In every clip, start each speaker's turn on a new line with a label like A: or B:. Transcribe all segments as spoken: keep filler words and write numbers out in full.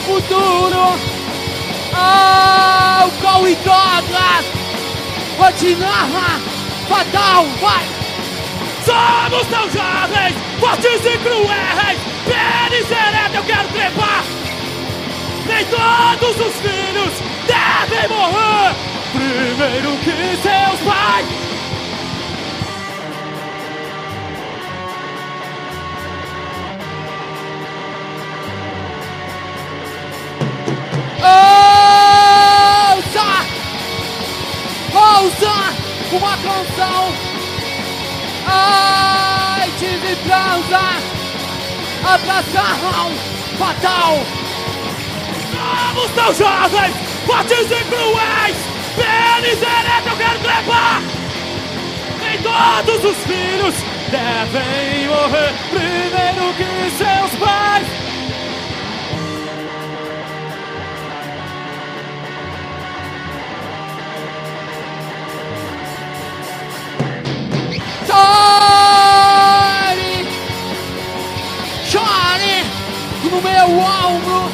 A: futuro. Ah, o Cauê Douglas, Rotinarra, fatal, vai!
B: Somos tão jovens, fortes e cruéis. Pênis ereto, eu quero trepar. Nem todos os filhos devem morrer primeiro que seus pais.
A: Ouça! Ouça uma canção. Ai, tive transa, atração fatal.
B: Somos tão jovens, fortes e cruéis. Pênis ereto, eu quero trepar. Nem todos os filhos devem morrer primeiro que seus pais.
A: Chore, chore no meu ombro.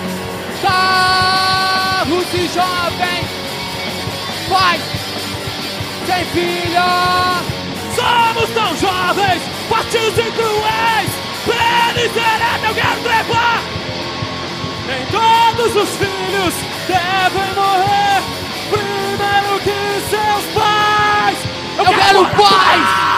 A: Carros e jovem, pai sem filha.
B: Somos tão jovens, fortes e cruéis. Pênis ereto, eu quero trepar. Nem todos os filhos devem morrer primeiro que seus pais.
A: Eu, eu quero, quero paz!